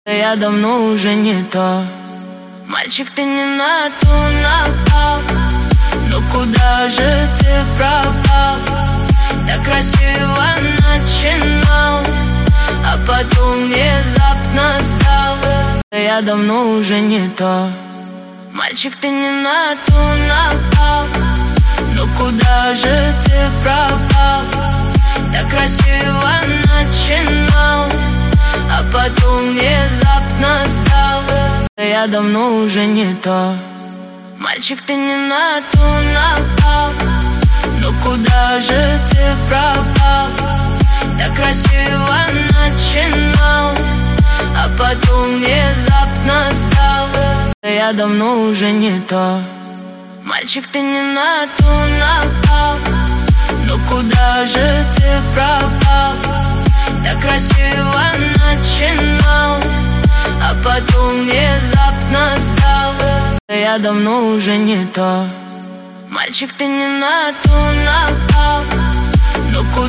Я давно уже не то. Мальчик, ты не на ту напал. Ну куда же ты пропал? Так красиво начинал, а потом внезапно сдал. Я давно уже не то. Мальчик, ты не на ту напал. Ну куда же ты пропал? Так красиво начинал, а потом внезапно сдал. Я давно уже не то. Мальчик, ты не на ту напал. Ну куда же ты пропал? Так красиво начинал, а потом внезапно сдал. Я давно уже не то. Мальчик, ты не на ту напал. Ну куда же ты пропал? Так красиво начинал, а потом внезапно сдал. Я давно уже не то. Мальчик, ты не на ту напал. Ну куда